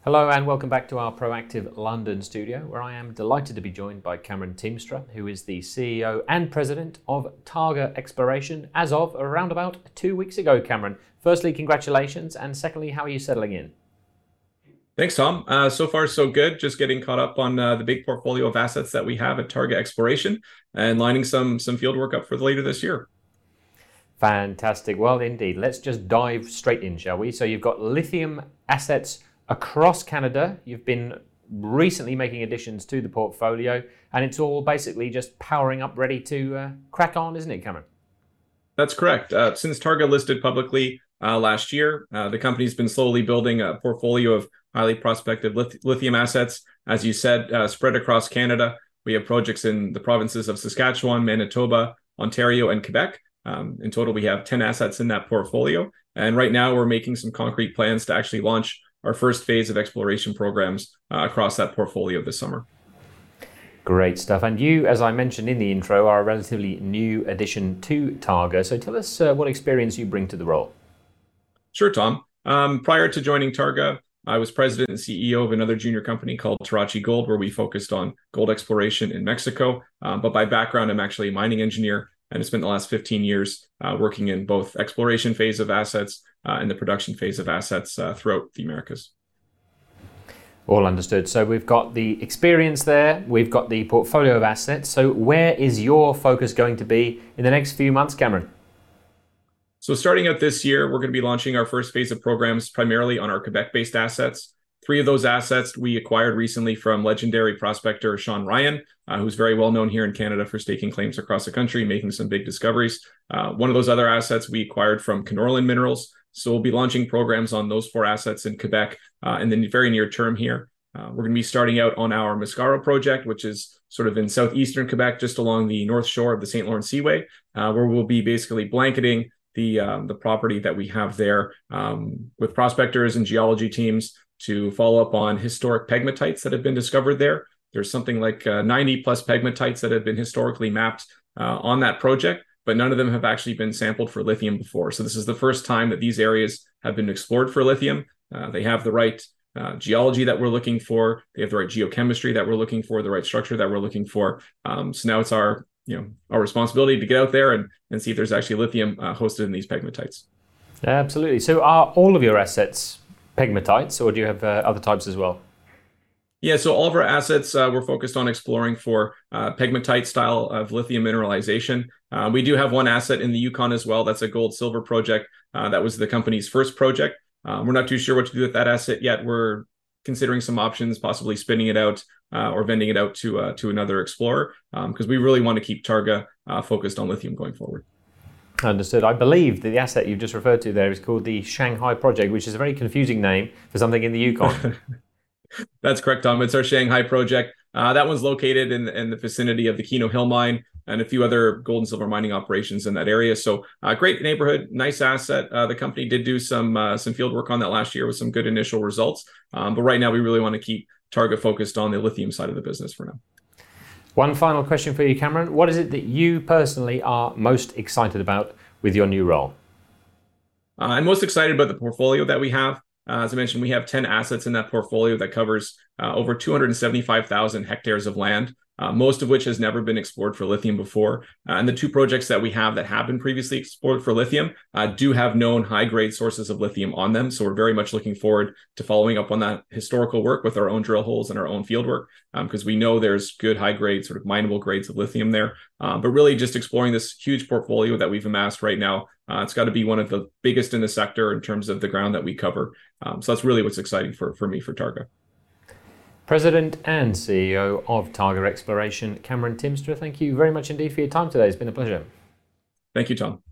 Hello and welcome back to our Proactive London studio, where I am delighted to be joined by Cameron Teamstra, who is the CEO and President of Targa Exploration as of around about 2 weeks ago. Cameron, firstly, congratulations, and secondly, how are you settling in? Thanks, Tom. So far, so good. Just getting caught up on the big portfolio of assets that we have at Targa Exploration and lining some field work up for later this year. Fantastic. Well, indeed. Let's just dive straight in, shall we? So you've got lithium assets across Canada. You've been recently making additions to the portfolio, and it's all basically just powering up, ready to crack on, isn't it, Cameron? That's correct. Since Targa listed publicly last year, the company's been slowly building a portfolio of highly prospective lithium assets. As you said, spread across Canada. We have projects in the provinces of Saskatchewan, Manitoba, Ontario, and Quebec. In total, we have 10 assets in that portfolio. And right now, we're making some concrete plans to actually launch our first phase of exploration programs across that portfolio this summer. Great stuff. And you, as I mentioned in the intro, are a relatively new addition to Targa. So tell us what experience you bring to the role. Sure, Tom. Prior to joining Targa, I was president and CEO of another junior company called Tarachi Gold, where we focused on gold exploration in Mexico. But by background, I'm actually a mining engineer and have spent the last 15 years working in both exploration phase of assets and the production phase of assets throughout the Americas. All understood. So we've got the experience there, we've got the portfolio of assets. So where is your focus going to be in the next few months, Cameron? So starting out this year, we're going to be launching our first phase of programs primarily on our Quebec-based assets. 3 of those assets we acquired recently from legendary prospector Sean Ryan, who's very well known here in Canada for staking claims across the country, making some big discoveries. One of those other assets we acquired from Kenorland Minerals. So we'll be launching programs on those 4 assets in Quebec in the very near term here. We're going to be starting out on our Mascaro project, which is sort of in southeastern Quebec, just along the north shore of the St. Lawrence Seaway, where we'll be basically blanketing the property that we have there with prospectors and geology teams to follow up on historic pegmatites that have been discovered there. There's something like 90 plus pegmatites that have been historically mapped on that project, but none of them have actually been sampled for lithium before. So this is the first time that these areas have been explored for lithium. They have the right geology that we're looking for. They have the right geochemistry that we're looking for, the right structure that we're looking for. So now it's our responsibility to get out there and see if there's actually lithium hosted in these pegmatites. Absolutely. So are all of your assets pegmatites, or do you have other types as well? Yeah, so all of our assets, we're focused on exploring for pegmatite style of lithium mineralization. We do have one asset in the Yukon as well. That's a gold-silver project. That was the company's first project. We're not too sure what to do with that asset yet. We're considering some options, possibly spinning it out or vending it out to another explorer, because we really want to keep Targa focused on lithium going forward. Understood. I believe that the asset you've just referred to there is called the Shanghai Project, which is a very confusing name for something in the Yukon. That's correct, Tom. It's our Shanghai project. That one's located in the vicinity of the Keno Hill mine and a few other gold and silver mining operations in that area. So great neighborhood, nice asset. The company did do some field work on that last year with some good initial results. But right now we really want to keep Targa focused on the lithium side of the business for now. One final question for you, Cameron. What is it that you personally are most excited about with your new role? I'm most excited about the portfolio that we have. As I mentioned, we have 10 assets in that portfolio that covers over 275,000 hectares of land, most of which has never been explored for lithium before. And the 2 projects that we have that have been previously explored for lithium do have known high-grade sources of lithium on them. So we're very much looking forward to following up on that historical work with our own drill holes and our own field work, because we know there's good high-grade, sort of mineable grades of lithium there. But really just exploring this huge portfolio that we've amassed right now. It's got to be one of the biggest in the sector in terms of the ground that we cover. So that's really what's exciting for me, for Targa. President and CEO of Targa Exploration, Cameron Teamstra, thank you very much indeed for your time today. It's been a pleasure. Thank you, Tom.